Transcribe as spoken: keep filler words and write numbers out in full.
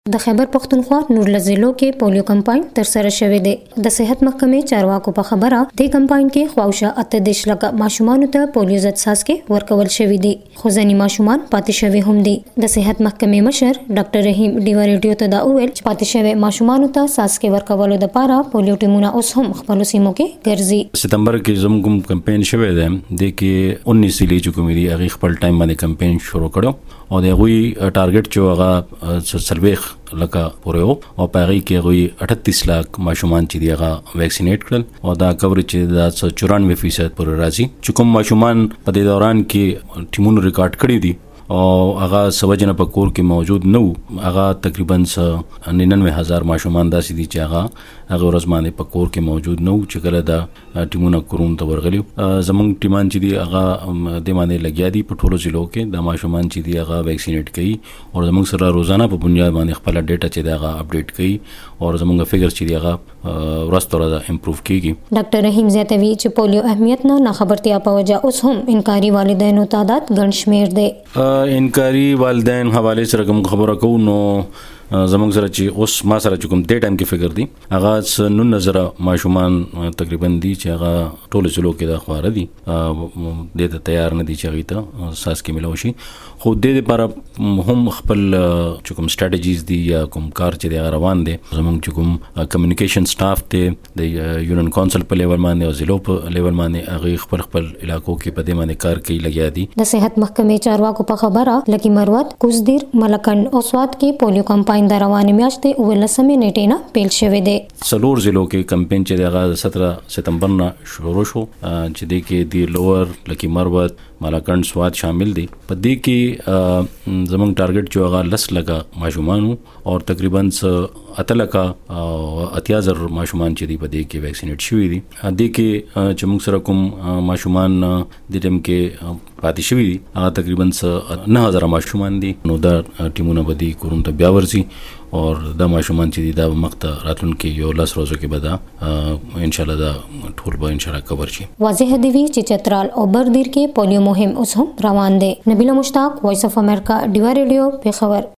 د خیبر پښتونخوا نورله ضلعو کې پولیو کمپاین تر سره شوی دی. د صحت محکمې چارواکو په خبره د کمپاین کې خواوشا اته دېرش لکه ماشومان ته پولیو ضد څاڅکي ورکول شوی دي، خو ځینې ماشومان پاتې شوي هم دي. د صحت محکمې مشر ډاکټر رحیم ډیوا ریډیو ته دا وویل چې پاتې شوي ماشومان ته څاڅکي ورکولو لپاره پولیو ټیمونه اوس هم خپل سیمو کې ګرځي. ستمبر کې زموږ کمپاین شوی دی، د کې انیس ضلعې چې کومې دي هغه خپل ټایم باندې کمپاین شروع کړو او د غوي ټارګټ چې هغه سلويخ لکه پورې او پاره کې غوي اٹھتیس لک ماشومان چې دی هغه ویکسینیټ کړل او دا کورج د چورانوي فیصد پر راځي چې کوم ماشومان په دې دوران کې ټیمونو ریکارډ کړی دي او هغه سوجنه په کور کې موجود نه وو، هغه تقریبا ننانوے هزار ماشومان داسې دي چې هغه هغه ورځ باندې په کور کې موجود نه وو چې کله دا ټیمونه کورون ته ورغلي. زمونږ ټیمان چې دي هغه د باندې لګیا دي په ټولو ضلعو کې، د ماشومان چې دي هغه ویکسینیټ کوي او زمونږ سره روزانه په بنیاد باندې خپل ډیټا چې دی هغه اپډیټ کوي او زمونږ فګر چې دی هغه ورځ تر ورځې امپروو کیږي. ډاکټر رحیم زیاتوي چې پولیو اهمیت نه نه خبرتیا په وجه اوس هم انکاري والدینو تعداد ګڼ شمیر دی. انکاري والدین حواله سره کوم خبره کوو نو زمونږ سره چې اوس ما سره چې کوم دې ټایم کې فکر دي هغه نو نظر ماشومان تقریبا دي چې هغه ټول ضلعو کې د خواره دي، د ته تیار نه دي چې هغه ته ساس کې ملو شي، خو د دې لپاره هم خپل چې کوم سټریټجیز دي یا کوم کار چې دی روان دي. زمونږ چې کوم کمیونیکیشن سټاف ته د یونین کونسل په لیول باندې او ضلعو په لیول باندې هغه خپل خپل علاقو کې په دې باندې کار کوي لګیا دي. د صحت محکمې چارواکو په خبره لکی مروت کوزدیر ملکن او سواد کې پولیو کمپاین د روانې میاشتې ولسمې نیټې نه پیل شوې ده. څلور ضلعو کې کمپاین چې د سترہ ستمبر نه شروع شو چې د کې دی لوور لکی مروت ملکن سواد شامل دي. په دې کې زمونږ ټارګټ جو هغه لس لکه ماشومان او تقریبا اته لکه اتیا زر ماشومان چې دی په دې کې ویکسینیټ شوي دي. دې کې چې موږ سره کوم ماشومان د ټیم کې پاتې شوي دي هغه تقریبا نه هزار ماشومان دي. نو دا ټیمونه به دي کورون ته بیا ورځي اور دا ماشومان چې دي دا مخته راتلونکي یو لس ورځو کې به دا ان شاء الله دا ټول به ان شاء الله کور شي. واضح دی چې چترال او بردیر کې پولیو مهم اوس هم روان دي. نبیله مشتاق، وایس اف امریکا، ډیوا ریډیو، پیښور.